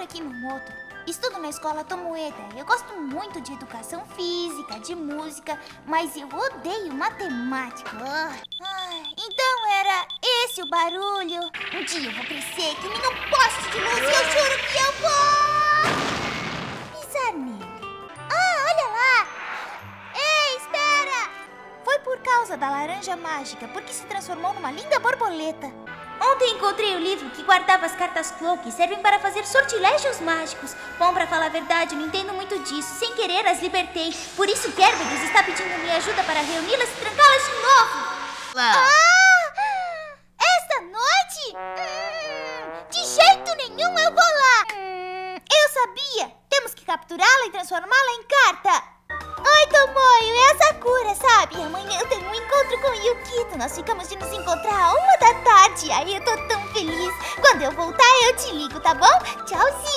Kinomoto. Estudo na escola Tomoeda. Eu gosto muito de educação física, de música, mas eu odeio matemática. Então era esse o barulho. Um dia eu vou crescer que nem um poste de luz e eu juro que eu vou pisar nele. Olha lá! Ei, espera! Foi por causa da laranja mágica, porque se transformou numa linda borboleta. Ontem encontrei o livro que guardava as cartas Clow que servem para fazer sortilégios mágicos. Bom, pra falar a verdade, eu não entendo muito disso. Sem querer, as libertei. Por isso, Kerberos está pedindo minha ajuda para reuni-las e trancá-las de novo. Esta noite? De jeito nenhum eu vou lá. Eu sabia. Temos que capturá-la e transformá-la em carta. Oi, Tomoyo, é a Sakura, sabe? Amanhã eu tenho um encontro com o Yukito. Nós ficamos de nos encontrar à 1 da tarde. Aí eu tô tão feliz. Quando eu voltar, eu te ligo, tá bom? Tchauzinho.